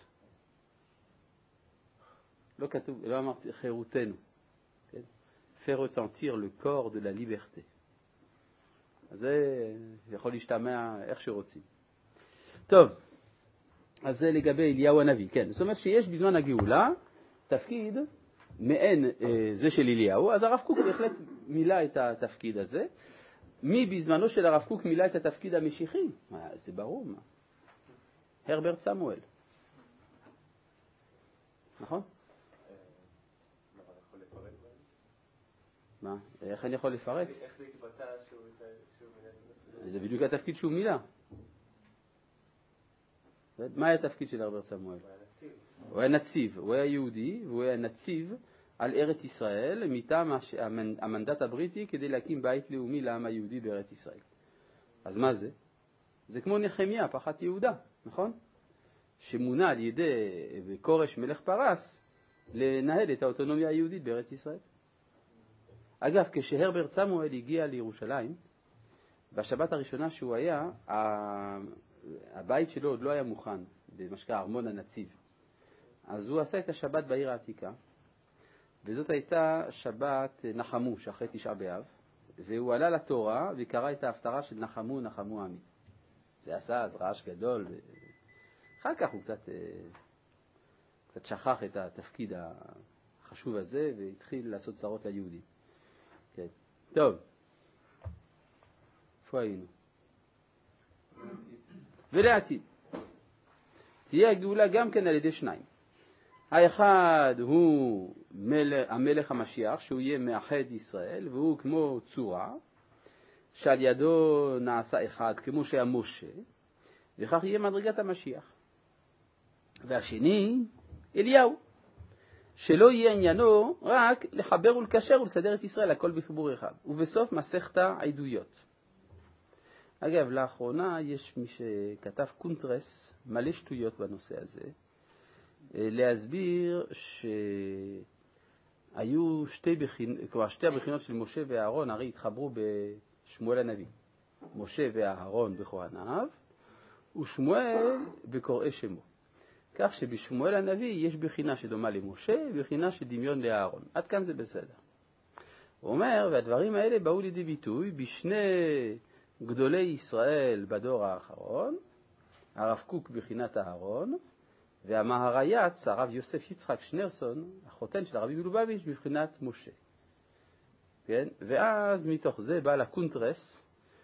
לא כתוב, לא אמרתי חירותנו. כן? faire retentir le corps de la liberté. אז זה יכול להשתמע איך שרוצים. טוב, אז זה לגבי אליהו הנביא. כן, זאת אומרת שיש בזמן הגאולה תפקיד מעין זה של אליהו, אז הרב קוק בהחלט מילא את התפקיד הזה. מי בזמנו של הרב קוק מילא את התפקיד המשיחי? זה ברור מה. הרברט סמואל. נכון? מה? איך אני יכול לפרט? איך זה התבטא שהוא מילא? זה בדיוק התפקיד שהוא מילא. מה היה התפקיד של הרברט סמואל? הוא היה נציב. הוא היה יהודי והוא היה נציב על ארץ ישראל מטעם המנדט הבריטי כדי להקים בית לאומי לעם היהודי בארץ ישראל. אז מה זה? זה כמו נחמיה, פחת יהודה, נכון? שמונה על ידי כורש מלך פרס לנהל את האוטונומיה היהודית בארץ ישראל. אגב, כשהרברט סמואל הגיע לירושלים, בשבת הראשונה שהוא היה, הבית שלו עוד לא היה מוכן, במשקע ארמון הנציב. אז הוא עשה את השבת בעיר העתיקה, וזאת הייתה שבת נחמוש אחרי תשעה באב, והוא עלה לתורה וקרא את ההפטרה של נחמו נחמו עמי. זה עשה אז רעש גדול, אחר כך הוא קצת שכח את התפקיד החשוב הזה והתחיל לעשות צרות ליהודים. כן. טוב, איפה היינו? ולעתיד תהיה הגאולה גם כן על ידי שניים. האחד הוא המלך המשיח, שהוא יהיה מאחד ישראל, והוא כמו צורה, שעל ידו נעשה אחד, כמו שהיה משה, וכך יהיה מדרגת המשיח. והשני, אליהו, שלא יהיה עניינו רק לחבר ולקשר ולסדר את ישראל, הכל בחיבור אחד. ובסוף מסכת העדויות. אגב, לאחרונה יש מי שכתב קונטרס, מלא שטויות בנושא הזה, להסביר שהיו שתי הבחינות של משה ואהרון, הרי התחברו בשמואל הנביא. משה ואהרון בכהניו, ושמואל בקוראי שמו. כך שבשמואל הנביא יש בחינה שדומה למשה, ובחינה שדמיון לאהרון. עד כאן זה בסדר. הוא אומר, והדברים האלה באו לידי ביטוי בשני גדולי ישראל בדור האחרון, הרב קוק בחינת אהרון, והמהרייץ, הרב יוסף יצחק שנרסון, החותן של הרבי מלובביץ' בבחינת משה. כן? ואז מתוך זה בא לקונטרס,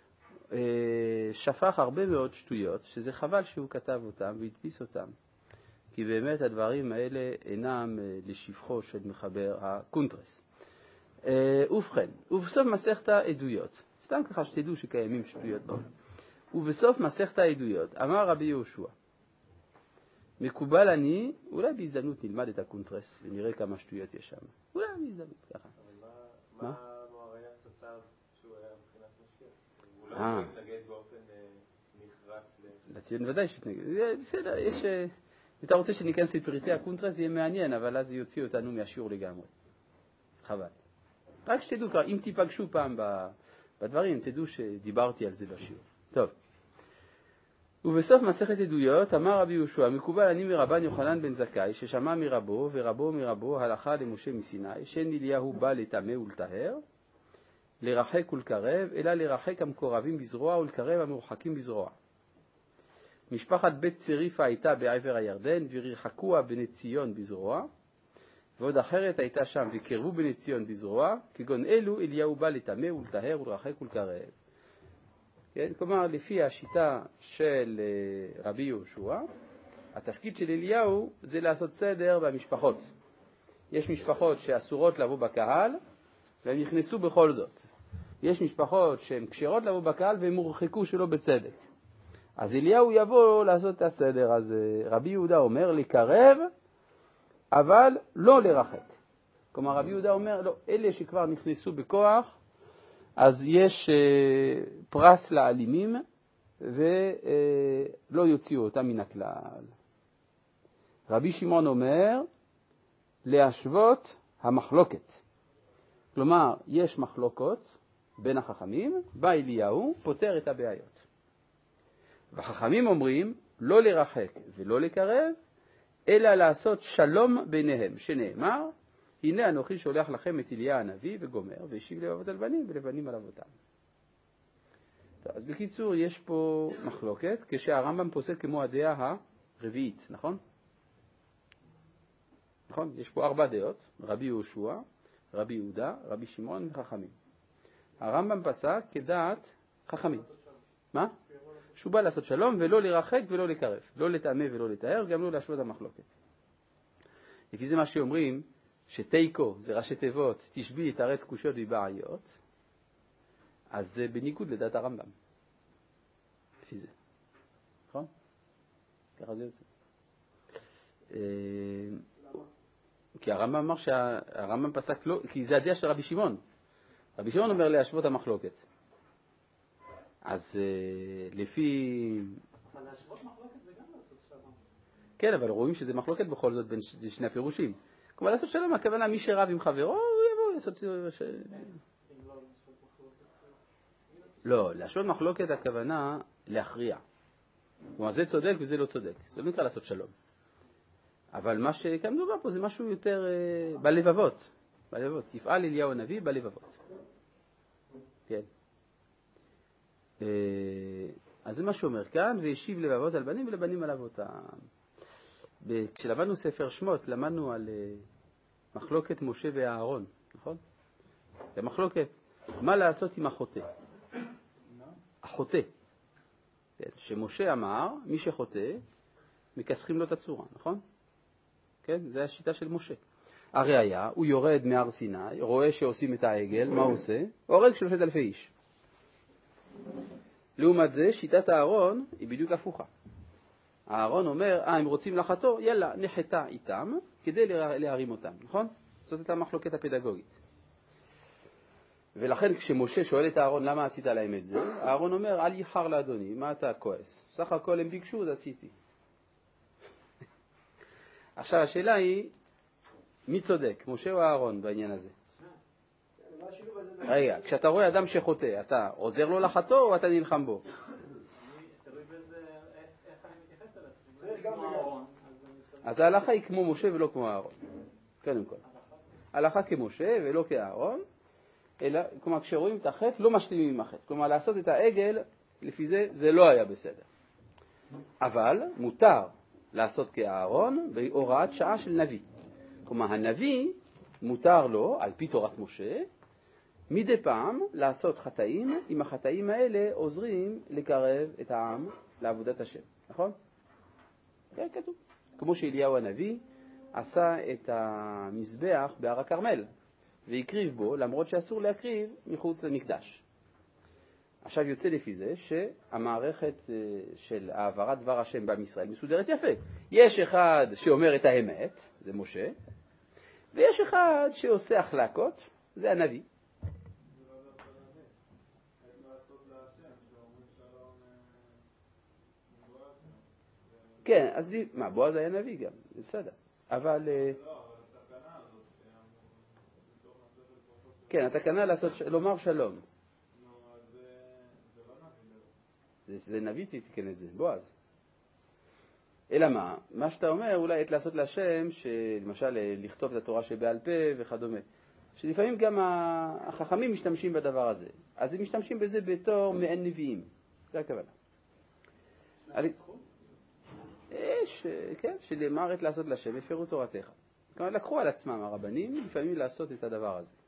שפך הרבה מאוד שטויות, שזה חבל שהוא כתב אותם והדפיס אותם. כי באמת הדברים האלה אינם לשבחו של מחבר הקונטרס. ובכן, ובסוף מסכת העדויות, סתם ככה שתדעו שקיימים שטויות בעולם. ובסוף מסכת העדויות, אמר רבי יהושע, מקובל אני, אולי בהזדמנות נלמד את הקונטרס ונראה כמה שטויות יש שם. אולי בהזדמנות, ככה. אבל מה המהרייץ עשה שהוא היה מבחינת משיח? הוא לא מתנגד באופן נחרץ לציון ודאי שתנגד. בסדר, יש... אם אתה רוצה שניכנס לפריטי הקונטרס, זה יהיה מעניין, אבל אז יוציא אותנו מהשיעור לגמרי. חבל. רק שתדעו, אם תיפגשו פעם בדברים, תדעו שדיברתי על זה בשיעור. טוב. ובסוף מסכת עדויות, אמר רבי יהושע, מקובל אני מרבן יוחנן בן זכאי, ששמע מרבו, ורבו מרבו, הלכה למשה מסיני, שאין אליהו בא לטמא ולטהר, לרחק ולקרב, אלא לרחק המקורבים בזרוע ולקרב המרוחקים בזרוע. משפחת בית צריפה הייתה בעבר הירדן, ורחקוה בני ציון בזרוע, ועוד אחרת הייתה שם, וקרבו בני ציון בזרוע, כגון אלו אליהו בא לטמא ולטהר ולרחק ולקרב. כן? כלומר, לפי השיטה של רבי יהושע, התפקיד של אליהו זה לעשות סדר במשפחות. יש משפחות שאסורות לבוא בקהל, והם נכנסו בכל זאת. יש משפחות שהן כשרות לבוא בקהל, והם הורחקו שלא בצדק. אז אליהו יבוא לעשות את הסדר. אז רבי יהודה אומר, לקרב, אבל לא לרחק. כלומר, רבי יהודה אומר, לא, אלה שכבר נכנסו בכוח, אז יש פרס לאלימים, ולא יוציאו אותם מן הכלל. רבי שמעון אומר, להשוות המחלוקת. כלומר, יש מחלוקות בין החכמים, בא אליהו, פותר את הבעיות. והחכמים אומרים, לא לרחק ולא לקרב, אלא לעשות שלום ביניהם, שנאמר, הנה אנוכי שולח לכם את אליה הנביא וגומר, והשיב לבבות על בנים ולבנים על אבותם. אז בקיצור, יש פה מחלוקת, כשהרמב"ם פוסק כמו הדעה הרביעית, נכון? נכון? יש פה 4 דעות, רבי יהושע, רבי יהודה, רבי שמעון וחכמים. הרמב"ם פסק כדעת חכמים. מה? שהוא בא לעשות שלום ולא לרחק ולא לקרב, לא לטעמה ולא לטהר, גם לא להשוות המחלוקת. לפי זה מה שאומרים, שתיקו זה ראשי תיבות, תשבי את ארץ קושיות ובעיות, אז זה בניגוד לדעת הרמב"ם. לפי זה. נכון? ככה זה יוצא. כי הרמב"ם אמר שהרמב"ם פסק לא, כי זה הדעה של רבי שמעון. רבי שמעון אומר להשוות המחלוקת. אז לפי... אבל להשוות מחלוקת זה גם לעשות שלום. כן, אבל רואים שזה מחלוקת בכל זאת בין שני הפירושים. כלומר, לעשות שלום, הכוונה מי שרב עם חברו, הוא יבוא לעשות... לא, להשוות מחלוקת הכוונה להכריע. כלומר, זה צודק וזה לא צודק. זה לא נקרא לעשות שלום. אבל מה שכאן מדובר פה זה משהו יותר בלבבות. בלבבות. יפעל אליהו הנביא בלבבות. כן. אז זה מה שאומר כאן, וישיב לבבות על בנים ולבנים על אבותם. כשלמדנו ספר שמות, למדנו על מחלוקת משה ואהרון, נכון? זה מחלוקת. מה לעשות עם החוטא? החוטא. שמשה אמר, מי שחוטא, מכסחים לו את הצורה, נכון? כן? זה השיטה של משה. הראיה, הוא יורד מהר סיני, רואה שעושים את העגל, מה הוא עושה? הורג 3,000 איש. לעומת זה, שיטת הארון היא בדיוק הפוכה. הארון אומר, הם רוצים לחתו, יאללה, נחתה איתם, כדי להרים אותם, נכון? זאת הייתה המחלוקת הפדגוגית. ולכן כשמשה שואל את הארון, למה עשית להם את זה? הארון אומר, אל יחר לאדוני, מה אתה כועס? סך הכל הם ביקשו, אז עשיתי. עכשיו השאלה היא, מי צודק, משה או הארון בעניין הזה? רגע, כשאתה רואה אדם שחוטא, אתה עוזר לו לחתו או אתה נלחם בו? תלוי בזה, איך אני מתייחס אליו. אז ההלכה היא כמו משה ולא כמו הארון. קודם כל. ההלכה כמשה ולא כאהרון, אלא, כלומר, כשרואים את החטא, לא משלימים עם החטא. כלומר, לעשות את העגל, לפי זה, זה לא היה בסדר. אבל מותר לעשות כאהרון בהוראת שעה של נביא. כלומר, הנביא מותר לו, על פי תורת משה, מדי פעם לעשות חטאים, אם החטאים האלה עוזרים לקרב את העם לעבודת השם. נכון? זה כתוב. כמו שאליהו הנביא עשה את המזבח בהר הכרמל, והקריב בו, למרות שאסור להקריב מחוץ למקדש. עכשיו יוצא לפי זה שהמערכת של העברת דבר השם בעם ישראל מסודרת יפה. יש אחד שאומר את האמת, זה משה, ויש אחד שעושה החלקות, זה הנביא. כן, אז מה, בועז היה נביא גם, זה בסדר. אבל... כן, התקנה לומר שלום. זה נביא שתיקן את זה, בועז. אלא מה? מה שאתה אומר, אולי את לעשות להשם, שלמשל לכתוב את התורה שבעל פה וכדומה. שלפעמים גם החכמים משתמשים בדבר הזה. אז הם משתמשים בזה בתור מעין נביאים. זה הכוונה. כן, שלאמר את לעשות להשם, הפרו תורתך. כלומר, לקחו על עצמם הרבנים, לפעמים לעשות את הדבר הזה.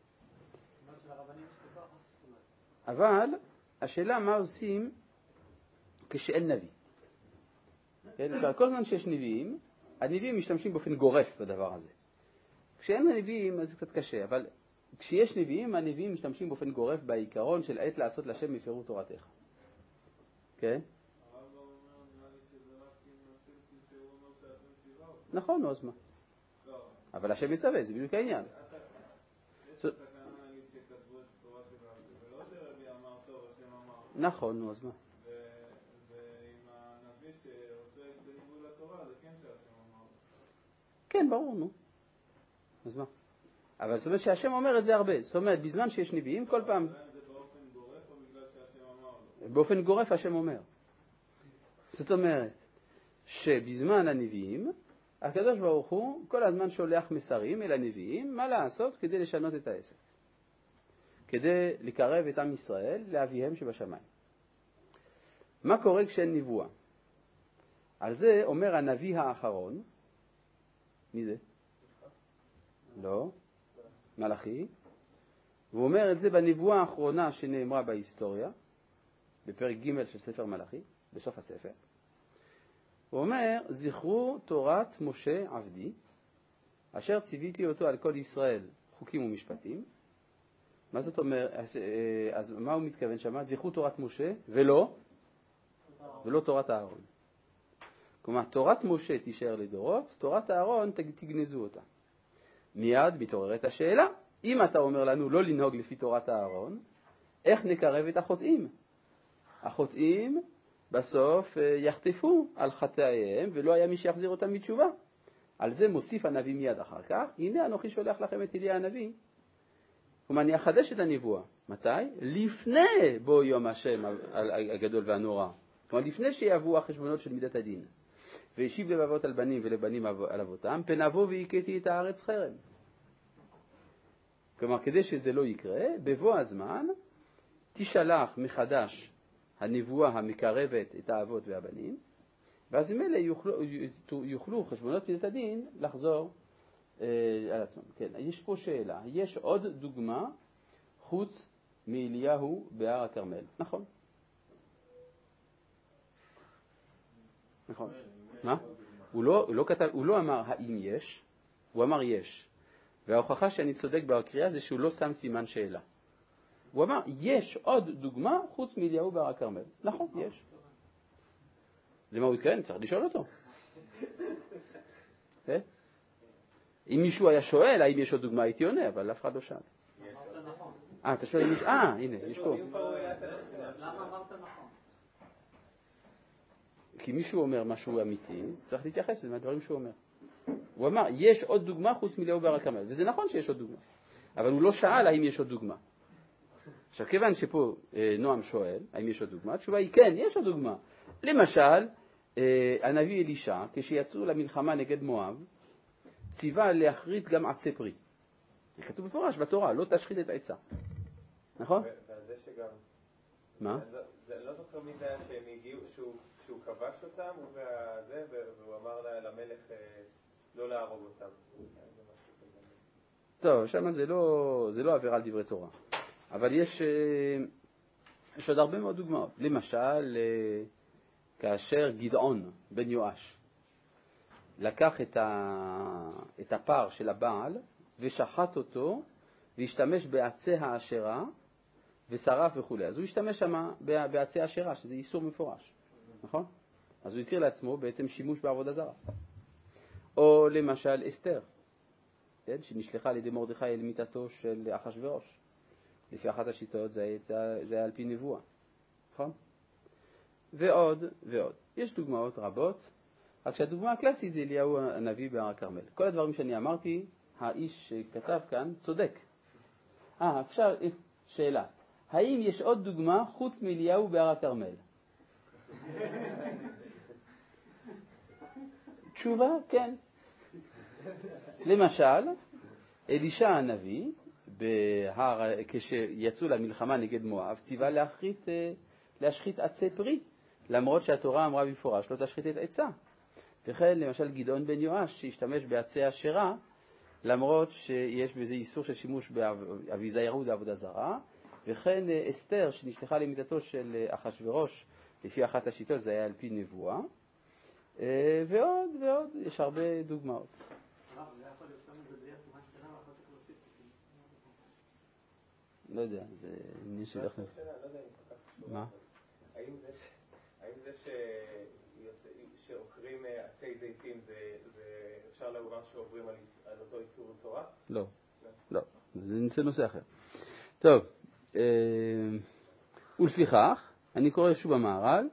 אבל השאלה מה עושים כשאין נביא. כן? עכשיו, כל זמן שיש נביאים, הנביאים משתמשים באופן גורף בדבר הזה. כשאין נביאים אז זה קצת קשה, אבל כשיש נביאים, הנביאים משתמשים באופן גורף בעיקרון של עת לעשות לשם מפירות תורתך. כן? נכון, אז מה? אבל השם מצווה, זה בדיוק העניין. נכון, אז מה? ועם הנביא שרוצה בניגוד לתורה, זה כן שהשם אמר. כן, ברור, נו. אז מה? אבל זאת אומרת שהשם אומר את זה הרבה. זאת אומרת, בזמן שיש נביאים, כל פעם... זה באופן גורף או בגלל שהשם אמר לו? באופן גורף השם אומר. זאת אומרת, שבזמן הנביאים, הקדוש ברוך הוא כל הזמן שולח מסרים אל הנביאים, מה לעשות כדי לשנות את העסק. כדי לקרב את עם ישראל לאביהם שבשמיים. מה קורה כשאין נבואה? על זה אומר הנביא האחרון, מי זה? לא, מלאכי. והוא אומר את זה בנבואה האחרונה שנאמרה בהיסטוריה, בפרק ג' של ספר מלאכי, בסוף הספר. הוא אומר, זכרו תורת משה עבדי, אשר ציוויתי אותו על כל ישראל חוקים ומשפטים. מה זאת אומרת? אז מה הוא מתכוון שם? זכרו תורת משה ולא תורת אהרון. כלומר, תורת משה תישאר לדורות, תורת אהרון תגנזו אותה. מיד מתעוררת השאלה, אם אתה אומר לנו לא לנהוג לפי תורת אהרון, איך נקרב את החוטאים? החוטאים בסוף יחטפו על חטאיהם ולא היה מי שיחזיר אותם בתשובה. על זה מוסיף הנביא מיד אחר כך, הנה אנוכי שולח לכם את אליה הנביא. כלומר, אני אחדש את הנבואה. מתי? לפני בוא יום השם הגדול והנורא. כלומר, לפני שיבואו החשבונות של מידת הדין. וישיב לבבות על בנים ולבנים על אבותם, פן אבוא והכיתי את הארץ חרם. כלומר, כדי שזה לא יקרה, בבוא הזמן תשלח מחדש הנבואה המקרבת את האבות והבנים, ואז ממילא יוכלו חשבונות מידת הדין לחזור על עצמם. כן, יש פה שאלה. יש עוד דוגמה חוץ מאליהו בהר הכרמל. נכון? נכון. מה? הוא לא אמר האם יש, הוא אמר יש. וההוכחה שאני צודק בקריאה זה שהוא לא שם סימן שאלה. הוא אמר, יש עוד דוגמה חוץ מאליהו בהר הכרמל. נכון, יש. למה הוא התכוון? צריך לשאול אותו. אם מישהו היה שואל, האם יש עוד דוגמה, הייתי עונה, אבל אף אחד לא שאל. אתה שואל אם יש... הנה, יש פה. למה אמרת נכון? כי מישהו אומר משהו אמיתי, צריך להתייחס לזה מהדברים שהוא אומר. הוא אמר, יש עוד דוגמה חוץ מאליהו בהר הכרמל, וזה נכון שיש עוד דוגמה. אבל הוא לא שאל האם יש עוד דוגמה. עכשיו, כיוון שפה נועם שואל, האם יש עוד דוגמה? התשובה היא כן, יש עוד דוגמה. למשל, הנביא אלישע, כשיצאו למלחמה נגד מואב, ציווה להחריט גם עצי פרי. זה כתוב בפורש בתורה, לא תשחית את העצה. נכון? וזה שגם... מה? זה לא זוכר מי זה היה שהם הגיעו, שהוא כבש אותם, והוא אמר למלך לא להרוג אותם. טוב, שם זה לא עבירה על דברי תורה. אבל יש עוד הרבה מאוד דוגמאות. למשל, כאשר גדעון בן יואש לקח את הפר של הבעל ושחט אותו והשתמש בעצי האשרה ושרף וכו'. אז הוא השתמש שם בעצי האשרה, שזה איסור מפורש. נכון? אז הוא התיר לעצמו בעצם שימוש בעבודה זרה. או למשל אסתר, כן? שנשלחה על ידי מרדכי אל מיטתו של אחשוורוש. לפי אחת השיטות זה היה על פי נבואה. נכון? ועוד ועוד. יש דוגמאות רבות, רק שהדוגמה הקלאסית זה אליהו הנביא בהר הכרמל. כל הדברים שאני אמרתי, האיש שכתב כאן צודק. עכשיו שאלה. האם יש עוד דוגמה חוץ מאליהו בהר הכרמל? תשובה, כן. למשל, אלישע הנביא, כשיצאו למלחמה נגד מואב, ציווה להשחית עצי פרי, למרות שהתורה אמרה במפורש לא תשחית את עצה. וכן למשל גדעון בן יואש שהשתמש בעצי אשרה, למרות שיש בזה איסור של שימוש באביזי ירוד עבודה זרה. וכן אסתר שנשלחה למיטתו של אחשוורוש, לפי אחת השיטות זה היה על פי נבואה. ועוד ועוד, יש הרבה דוגמאות. לא יודע, זה עניין שלכם. מה? האם זה שעוקרים עצי זיתים, אפשר לומר שעוברים על אותו איסור תורה? לא, לא, זה נושא אחר. טוב, ולפיכך, אני קורא שוב במהר"ל,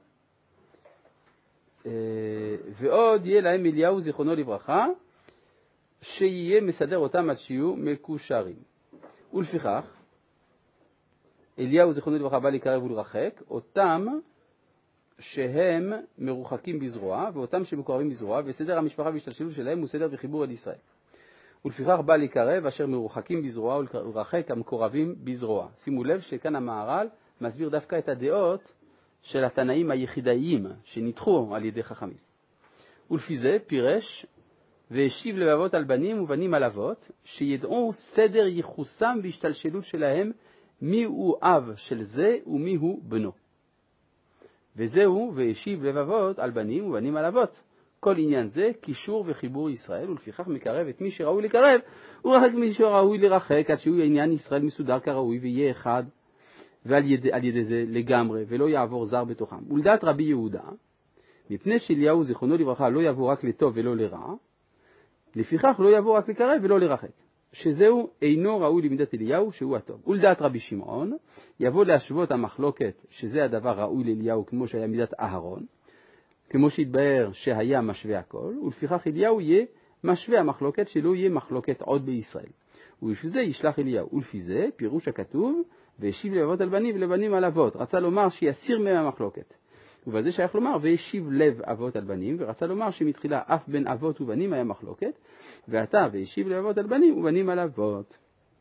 ועוד יהיה להם אליהו זיכרונו לברכה, שיהיה מסדר אותם עד שיהיו מקושרים. ולפיכך, אליהו זיכרונו לברכה בא לקרב ולרחק, אותם שהם מרוחקים בזרוע, ואותם שמקורבים בזרוע, וסדר המשפחה והשתלשלות שלהם הוא סדר וחיבור אל ישראל. ולפיכך בא לקרב אשר מרוחקים בזרוע ולרחק המקורבים בזרוע. שימו לב שכאן המהר"ל מסביר דווקא את הדעות של התנאים היחידאיים שניתחו על ידי חכמים. ולפי זה פירש והשיב לבבות על בנים ובנים על אבות, שידעו סדר ייחוסם והשתלשלות שלהם, מי הוא אב של זה ומי הוא בנו. וזהו והשיב לבבות על בנים ובנים על אבות. כל עניין זה קישור וחיבור ישראל, ולפיכך מקרב את מי שראוי לקרב, ורחק מי שראוי לרחק, עד שהוא עניין ישראל מסודר כראוי ויהיה אחד, ועל ידי זה לגמרי, ולא יעבור זר בתוכם. ולדעת רבי יהודה, מפני שאליהו זיכרונו לברכה לא יבוא רק לטוב ולא לרע, לפיכך לא יבוא רק לקרב ולא לרחק, שזהו אינו ראוי למידת אליהו שהוא הטוב. ולדעת רבי שמעון, יבוא להשוות המחלוקת שזה הדבר ראוי לאליהו כמו שהיה מידת אהרון, כמו שהתבהר שהיה משווה הכל, ולפיכך אליהו יהיה משווה המחלוקת, שלא יהיה מחלוקת עוד בישראל. ולפי זה ישלח אליהו. ולפי זה פירוש הכתוב, והשיב לבבות על בנים ולבנים על אבות. רצה לומר שיסיר מהם המחלוקת. ובזה שייך לומר, והשיב לב אבות על בנים, ורצה לומר שמתחילה אף בין אבות ובנים היה מחלוקת, ועתה והשיב לבבות על בנים ובנים על אבות.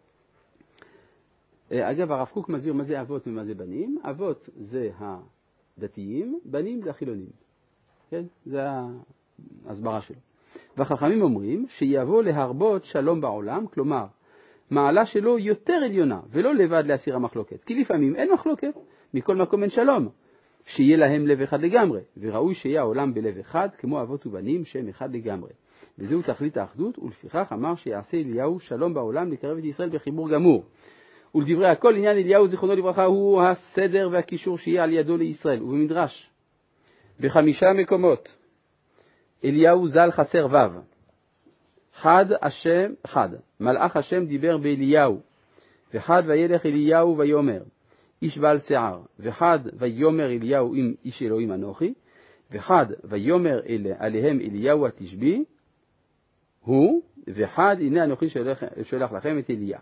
אגב, הרב קוק מסביר מה זה אבות ומה זה בנים. אבות זה הדתיים, בנים זה החילונים. כן? זה ההסברה שלו. והחכמים אומרים שיבוא להרבות שלום בעולם, כלומר, מעלה שלו יותר עליונה, ולא לבד להסיר המחלוקת. כי לפעמים אין מחלוקת, מכל מקום אין שלום. שיהיה להם לב אחד לגמרי, וראוי שיהיה העולם בלב אחד, כמו אבות ובנים שהם אחד לגמרי. וזהו תכלית האחדות, ולפיכך אמר שיעשה אליהו שלום בעולם לקרב את ישראל בחיבור גמור. ולדברי הכל עניין אליהו זיכרונו לברכה הוא הסדר והקישור שיהיה על ידו לישראל. ובמדרש, ב5 מקומות, אליהו ז"ל חסר ו'. אחד, מלאך השם דיבר באליהו, וחד וילך אליהו ויאמר, איש בעל שיער, וחד ויאמר אליהו עם איש אלוהים אנוכי, וחד ויאמר עליהם אליהו התשבי, הוא, וחד הנה אנוכי שולח לכם את אליה.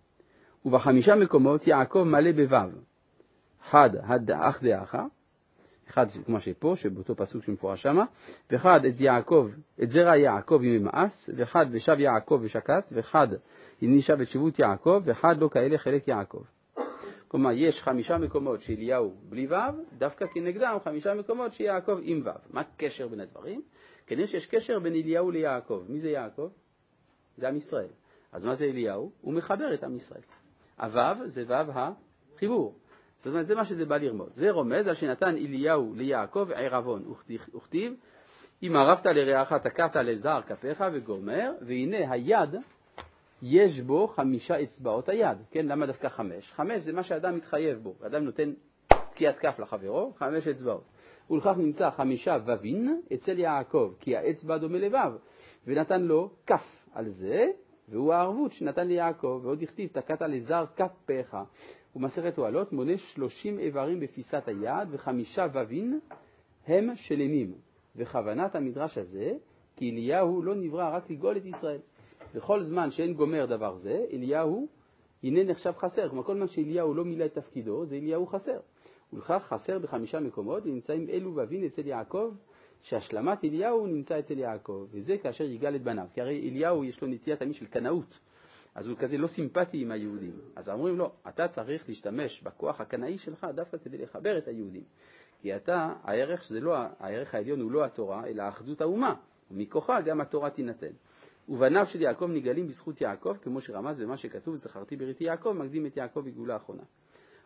וב5 מקומות יעקב מלא בו'. חד אח דאחה, אחד כמו שפה, שבאותו פסוק שמפורש שמה, ואחד את זרע יעקב עם מאס, ואחד ושב יעקב ושקץ, ואחד הנישב את שבות יעקב, ואחד לא כאלה חלק יעקב. כלומר, יש 5 מקומות שאליהו בלי ו', דווקא כנגדם 5 מקומות שיעקב עם ו'. מה הקשר בין הדברים? כנראה שיש קשר בין אליהו ליעקב. מי זה יעקב? זה עם ישראל. אז מה זה אליהו? הוא מחבר את עם ישראל. הו' זה ו' החיבור. זאת אומרת, זה מה שזה בא לרמוז. זה רומז על שנתן אליהו ליעקב ערבון, וכתיב, אם ערבת לרעך תקעת לזר כפיך וגומר, והנה היד יש בו 5 אצבעות היד. כן, למה דווקא 5? 5 זה מה שאדם מתחייב בו. אדם נותן תקיעת כף לחברו, 5 אצבעות. ולכך נמצא 5 ווין אצל יעקב, כי האצבע דומה לבב, ונתן לו כף על זה, והוא הערבות שנתן ליעקב, ועוד הכתיב תקעת לזר כפיך. ומסכת אוהלות מונה 30 איברים בפיסת היד, ו5 ווין הם שלמים. וכוונת המדרש הזה, כי אליהו לא נברא רק לגאול את ישראל. בכל זמן שאין גומר דבר זה, אליהו הנה נחשב חסר. כמו כל זמן שאליהו לא מילא את תפקידו, זה אליהו חסר. ולכך חסר ב5 מקומות, ונמצאים אלו ווין אצל יעקב, שהשלמת אליהו נמצא אצל יעקב, וזה כאשר יגאל את בניו. כי הרי אליהו יש לו נטייה תמיד של קנאות, אז הוא כזה לא סימפטי עם היהודים. אז אומרים לו, אתה צריך להשתמש בכוח הקנאי שלך דווקא כדי לחבר את היהודים. כי אתה, הערך העליון הוא לא התורה, אלא אחדות האומה, ומכוחה גם התורה תינתן. ובניו של יעקב נגלים בזכות יעקב, כמו שרמז במה שכתוב, זכרתי בריתי יעקב, מקדים את יעקב בגאולה האחרונה.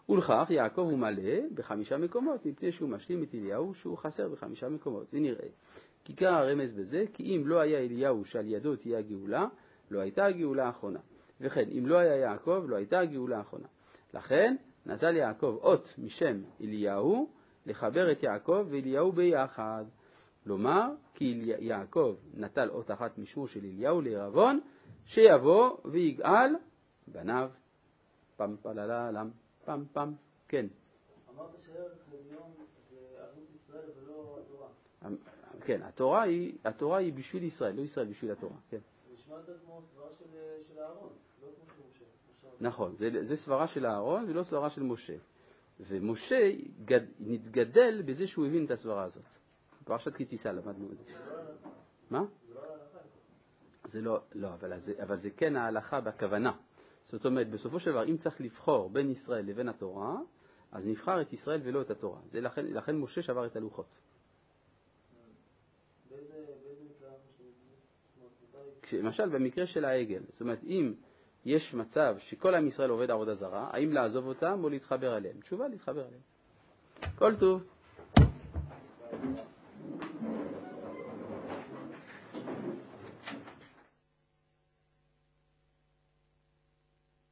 ולכך יעקב הוא מלא ב5 מקומות, מפני שהוא משלים את אליהו שהוא חסר ב5 מקומות. ונראה, כיכר הרמז בזה, כי אם לא היה אליהו שעל ידו תהיה הגאולה, לא הייתה הגאולה האחרונה. וכן, אם לא היה יעקב, לא הייתה הגאולה האחרונה. לכן, נטל יעקב אות משם אליהו, לחבר את יעקב ואליהו ביחד. לומר, כי יעקב נטל אות אחת משמו של אליהו לערבון, שיבוא ויגאל בניו. פם פלללם, פם פם, כן. אמרת שערך עליון זה ערבות ישראל ולא התורה. כן, התורה היא בשביל ישראל, לא ישראל בשביל התורה. כן. נשמע יותר כמו סברה של אהרון, לא כמו של משה. נכון, זה סברה של אהרון ולא סברה של משה. ומשה נתגדל בזה שהוא הבין את הסברה הזאת. בפרשת כי תישא למדנו את זה. מה? זה לא, אבל זה כן ההלכה בכוונה. זאת אומרת, בסופו של דבר, אם צריך לבחור בין ישראל לבין התורה, אז נבחר את ישראל ולא את התורה. לכן משה שבר את הלוחות. באיזה מקרה אנחנו למשל, במקרה של העגל. זאת אומרת, אם יש מצב שכל עם ישראל עובד עבודה זרה, האם לעזוב אותם או להתחבר עליהם? תשובה, להתחבר עליהם. כל טוב.